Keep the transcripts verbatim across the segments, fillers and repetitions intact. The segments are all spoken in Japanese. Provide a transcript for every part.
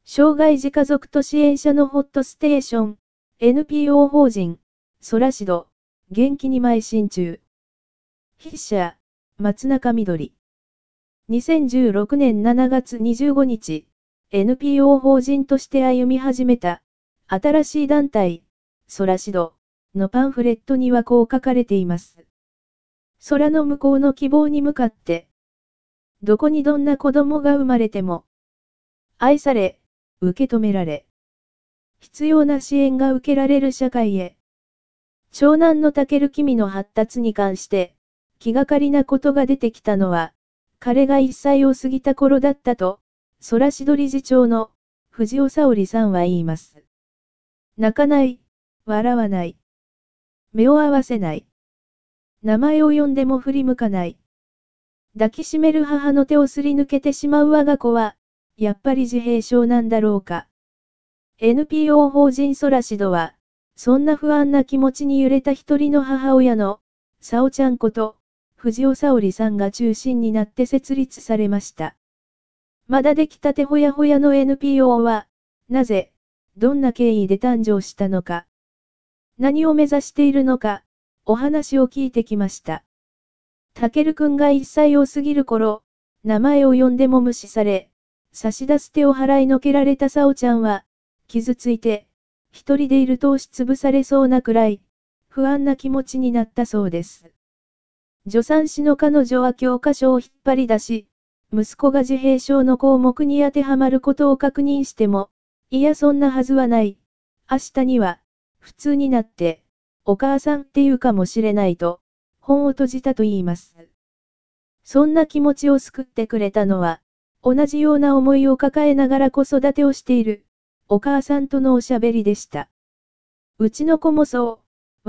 障害児家族と支援者のホットステーション、エヌピーオー 法人、ソラシド、元気に邁進中。筆者、松中みどり。にせんじゅうろくねんしちがつにじゅうごにち、エヌピーオー 法人として歩み始めた、新しい団体、ソラシド、のパンフレットにはこう書かれています。空の向こうの希望に向かって、どこにどんな子供が生まれても、愛され、受け止められ、必要な支援が受けられる社会へ。長男のたける君の発達に関して、気がかりなことが出てきたのは、彼がいっさいを過ぎた頃だったと、ソラシド理事長の藤尾沙織さんは言います。泣かない、笑わない、目を合わせない、名前を呼んでも振り向かない。抱きしめる母の手をすり抜けてしまう我が子は、やっぱり自閉症なんだろうか。エヌピーオー 法人ソラシドは、そんな不安な気持ちに揺れた一人の母親の、さおちゃんこと、藤尾沙織さんが中心になって設立されました。まだできたてほやほやの エヌピーオー は、なぜ、どんな経緯で誕生したのか、何を目指しているのか、お話を聞いてきました。たけるくんがいっさいを過ぎる頃、名前を呼んでも無視され、差し出す手を払いのけられたさおちゃんは、傷ついて、一人でいると押しつぶされそうなくらい、不安な気持ちになったそうです。助産師の彼女は教科書を引っ張り出し、息子が自閉症の項目に当てはまることを確認しても、いやそんなはずはない。明日には、普通になって、お母さんって言うかもしれないと、本を閉じたと言います。そんな気持ちを救ってくれたのは、同じような思いを抱えながら子育てをしている、お母さんとのおしゃべりでした。うちの子もそう、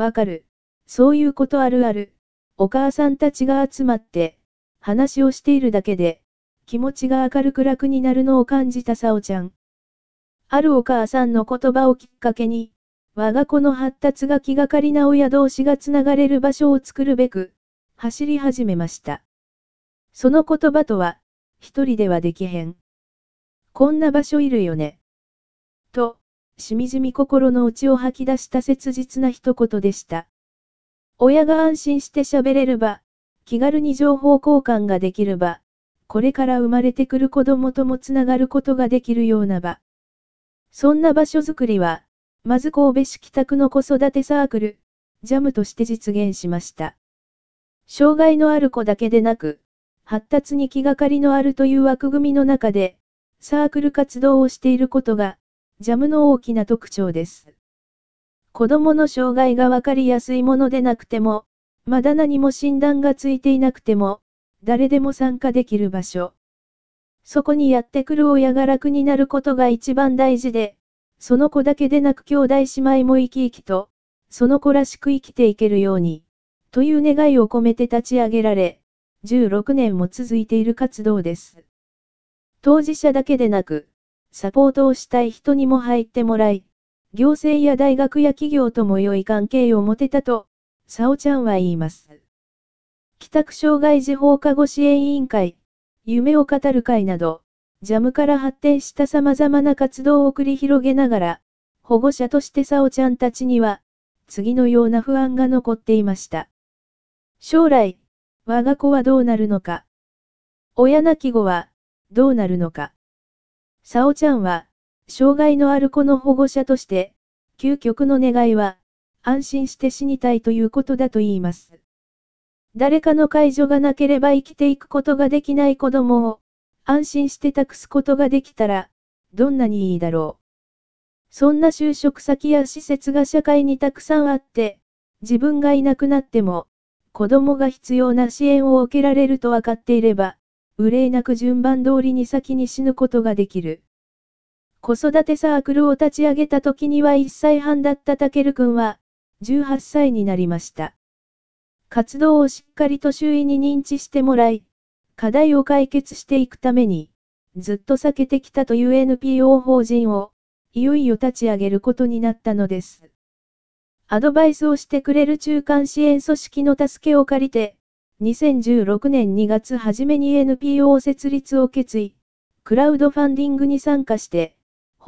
わかる。そういうことあるある。お母さんたちが集まって、話をしているだけで、気持ちが明るく楽になるのを感じたさおちゃん。あるお母さんの言葉をきっかけに、我が子の発達が気がかりな親同士がつながれる場所を作るべく、走り始めました。その言葉とは、一人ではできへん。こんな場所いるよね。と、しみじみ心の内を吐き出した切実な一言でした。親が安心して喋れる場、気軽に情報交換ができる場、これから生まれてくる子供ともつながることができるような場。そんな場所づくりは、まず神戸市北区の子育てサークル、ジャムとして実現しました。障害のある子だけでなく、発達に気がかりのあるという枠組みの中で、サークル活動をしていることが、ジャムの大きな特徴です。子供の障害がわかりやすいものでなくても、まだ何も診断がついていなくても、誰でも参加できる場所。そこにやってくる親が楽になることが一番大事で、その子だけでなく兄弟姉妹も生き生きと、その子らしく生きていけるように、という願いを込めて立ち上げられ、じゅうろくねんも続いている活動です。当事者だけでなく、サポートをしたい人にも入ってもらい、行政や大学や企業とも良い関係を持てたと、さおちゃんは言います。北区障害児放課後支援委員会、夢を語る会など、ジャムから発展した様々な活動を繰り広げながら、保護者としてさおちゃんたちには、次のような不安が残っていました。将来、我が子はどうなるのか。親亡き後は、どうなるのか。さおちゃんは、障害のある子の保護者として、究極の願いは、安心して死にたいということだと言います。誰かの介助がなければ生きていくことができない子供を、安心して託すことができたら、どんなにいいだろう。そんな就職先や施設が社会にたくさんあって、自分がいなくなっても、子供が必要な支援を受けられると分かっていれば、憂いなく順番通りに先に死ぬことができる。子育てサークルを立ち上げた時にはいっさいはんだったたけるくんは、じゅうはっさいになりました。活動をしっかりと周囲に認知してもらい、課題を解決していくために、ずっと避けてきたという エヌピーオー 法人を、いよいよ立ち上げることになったのです。アドバイスをしてくれる中間支援組織の助けを借りて、にせんじゅうろくねんにがつ初めに エヌピーオー 設立を決意、クラウドファンディングに参加して、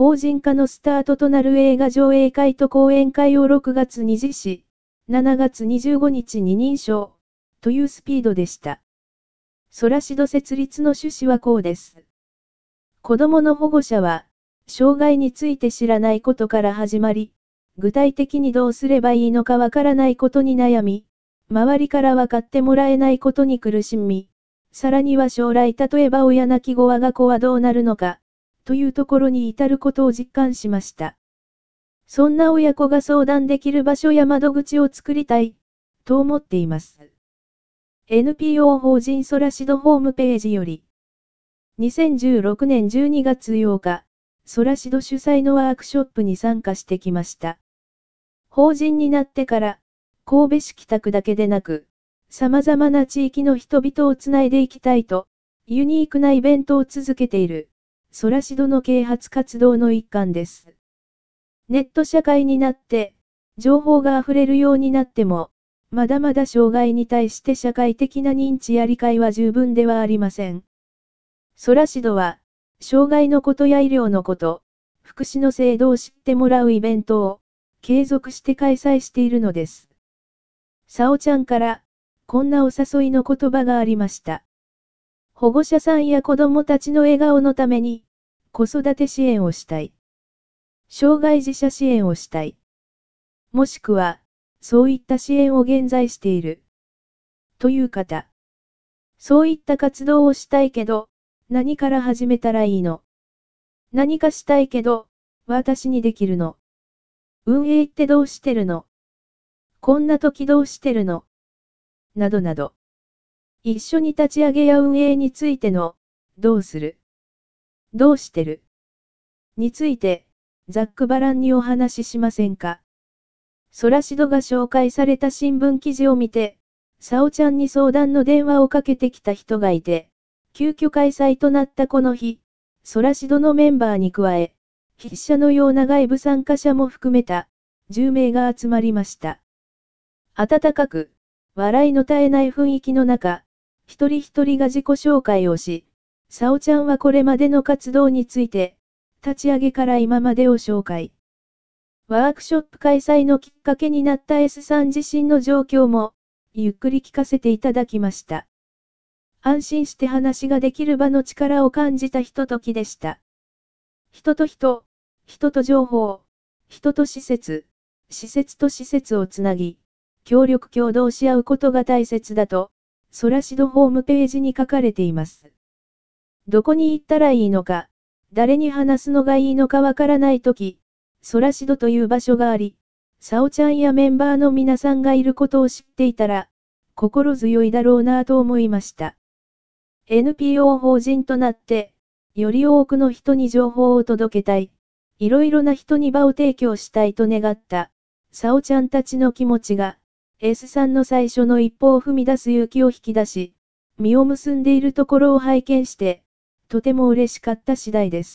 法人化のスタートとなる映画上映会と講演会をろくがつに実施、しちがつにじゅうごにちに認証、というスピードでした。ソラシド設立の趣旨はこうです。子供の保護者は、障害について知らないことから始まり、具体的にどうすればいいのかわからないことに悩み、周りから分かってもらえないことに苦しみ、さらには将来例えば親泣き子我が子はどうなるのか、というところに至ることを実感しました。そんな親子が相談できる場所や窓口を作りたい、と思っています。エヌピーオー 法人ソラシドホームページより、にせんじゅうろくねんじゅうにがつようか、ソラシド主催のワークショップに参加してきました。法人になってから、神戸市北区だけでなく、様々な地域の人々をつないでいきたいと、ユニークなイベントを続けている、ソラシドの啓発活動の一環です。ネット社会になって、情報が溢れるようになっても、まだまだ障害に対して社会的な認知や理解は十分ではありません。ソラシドは、障害のことや医療のこと、福祉の制度を知ってもらうイベントを、継続して開催しているのです。さおちゃんから、こんなお誘いの言葉がありました。保護者さんや子供たちの笑顔のために、子育て支援をしたい。障害児者支援をしたい。もしくは、そういった支援を現在している。という方。そういった活動をしたいけど、何から始めたらいいの？何かしたいけど、私にできるの？運営ってどうしてるの？こんな時どうしてるの？などなど。一緒に立ち上げや運営についての、どうする？どうしてる？について、ざっくばらんにお話ししませんか？ソラシドが紹介された新聞記事を見て、さおちゃんに相談の電話をかけてきた人がいて、急遽開催となったこの日、ソラシドのメンバーに加え、筆者のような外部参加者も含めた、じゅうめいが集まりました。温かく、笑いの絶えない雰囲気の中、一人一人が自己紹介をし、さおちゃんはこれまでの活動について、立ち上げから今までを紹介。ワークショップ開催のきっかけになった S さん自身の状況も、ゆっくり聞かせていただきました。安心して話ができる場の力を感じたひとときでした。人と人、人と情報、人と施設、施設と施設をつなぎ、協力協働し合うことが大切だと、ソラシドホームページに書かれています。どこに行ったらいいのか、誰に話すのがいいのかわからないとき、ソラシドという場所があり、さおちゃんやメンバーの皆さんがいることを知っていたら、心強いだろうなぁと思いました。エヌピーオー 法人となって、より多くの人に情報を届けたい、いろいろな人に場を提供したいと願った、さおちゃんたちの気持ちが、S さんの最初の一歩を踏み出す勇気を引き出し、実を結んでいるところを拝見して、とても嬉しかった次第です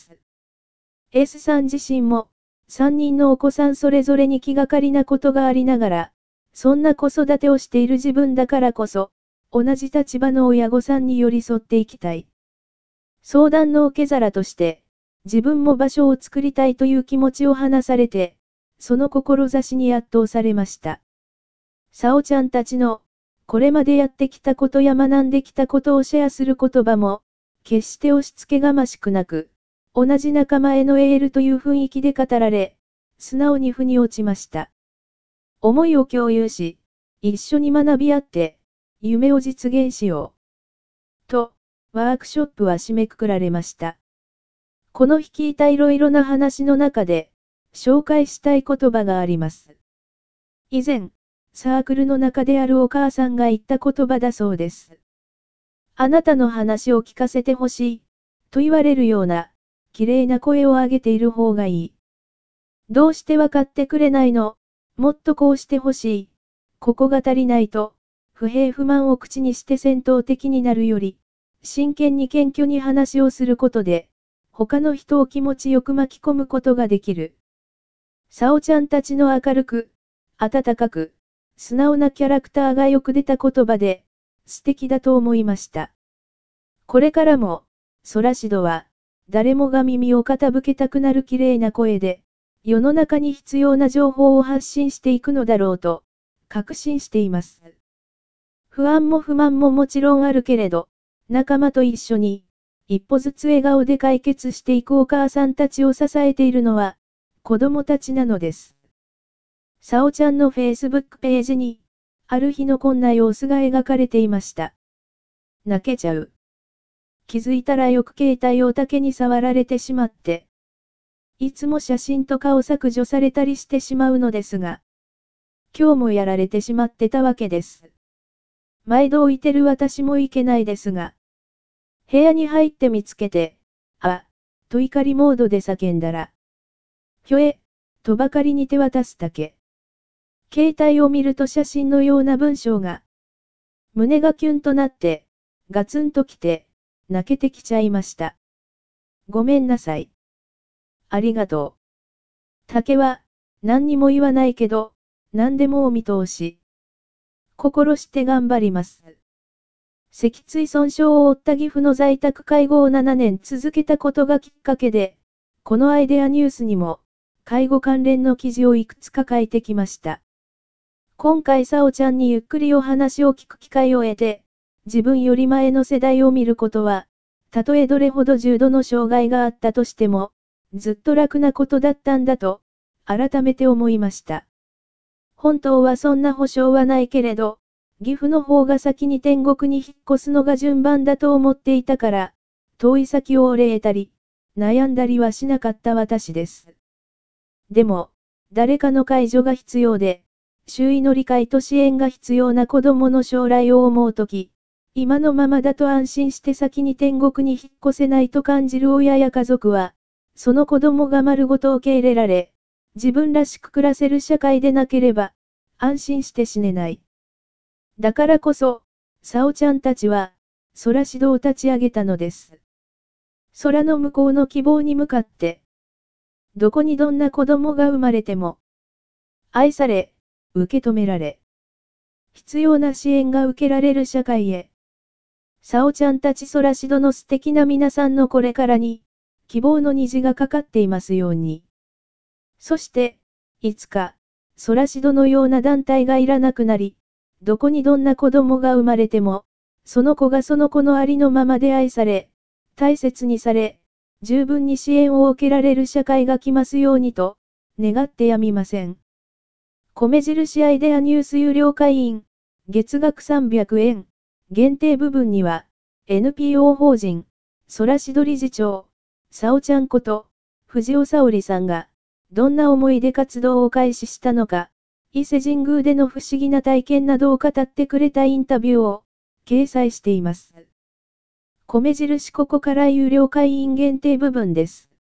。S さん自身も、さんにんのお子さんそれぞれに気がかりなことがありながら、そんな子育てをしている自分だからこそ、同じ立場の親御さんに寄り添っていきたい。相談の受け皿として、自分も場所を作りたいという気持ちを話されて、その志に圧倒されました。さおちゃんたちの、これまでやってきたことや学んできたことをシェアする言葉も、決して押し付けがましくなく、同じ仲間へのエールという雰囲気で語られ、素直に腑に落ちました。思いを共有し、一緒に学び合って、夢を実現しよう。と、ワークショップは締めくくられました。この日聞いたいろいろな話の中で、紹介したい言葉があります。以前、サークルの中であるお母さんが言った言葉だそうです。あなたの話を聞かせてほしい、と言われるような、綺麗な声を上げている方がいい。どうしてわかってくれないの？もっとこうしてほしい。ここが足りないと、不平不満を口にして戦闘的になるより、真剣に謙虚に話をすることで、他の人を気持ちよく巻き込むことができる。さおちゃんたちの明るく、温かく、素直なキャラクターがよく出た言葉で、素敵だと思いました。これからも、ソラシドは、 誰もが耳を傾けたくなる綺麗な声で、世の中に必要な情報を発信していくのだろうと、確信しています。不安も不満ももちろんあるけれど、仲間と一緒に、一歩ずつ笑顔で解決していくお母さんたちを支えているのは、子供たちなのです。さおちゃんの Facebook ページに、ある日のこんな様子が描かれていました。泣けちゃう。気づいたらよく携帯を竹に触られてしまって、いつも写真とかを削除されたりしてしまうのですが、今日もやられてしまってたわけです。毎度置いてる私もいけないですが、部屋に入って見つけて、あ、と怒りモードで叫んだら、ひょえ、とばかりに手渡すだけ。携帯を見ると写真のような文章が、胸がキュンとなって、ガツンときて、泣けてきちゃいました。ごめんなさい。ありがとう。竹は、何にも言わないけど、何でもお見通し。心して頑張ります。脊椎損傷を負った義父の在宅介護をななねん続けたことがきっかけで、このアイデアニュースにも、介護関連の記事をいくつか書いてきました。今回さおちゃんにゆっくりお話を聞く機会を得て、自分より前の世代を見ることは、たとえどれほど重度の障害があったとしても、ずっと楽なことだったんだと、改めて思いました。本当はそんな保証はないけれど、義父の方が先に天国に引っ越すのが順番だと思っていたから、遠い先をお礼得たり、悩んだりはしなかった私です。でも、誰かの介助が必要で、周囲の理解と支援が必要な子供の将来を思うとき、今のままだと安心して先に天国に引っ越せないと感じる親や家族は、その子供が丸ごと受け入れられ、自分らしく暮らせる社会でなければ、安心して死ねない。だからこそ、さおちゃんたちは、空指導を立ち上げたのです。空の向こうの希望に向かって、どこにどんな子供が生まれても、愛され、受け止められ、必要な支援が受けられる社会へ。さおちゃんたち空しどの素敵な皆さんのこれからに、希望の虹がかかっていますように。そして、いつか、空しどのような団体がいらなくなり、どこにどんな子供が生まれても、その子がその子のありのままで愛され、大切にされ、十分に支援を受けられる社会が来ますようにと、願ってやみません。米印アイデアニュース有料会員、月額さんびゃくえん、限定部分には、エヌピーオー 法人、空しど理事長、さおちゃんこと、藤尾沙織さんが、どんな思いで活動を開始したのか、伊勢神宮での不思議な体験などを語ってくれたインタビューを、掲載しています。米印ここから有料会員限定部分です。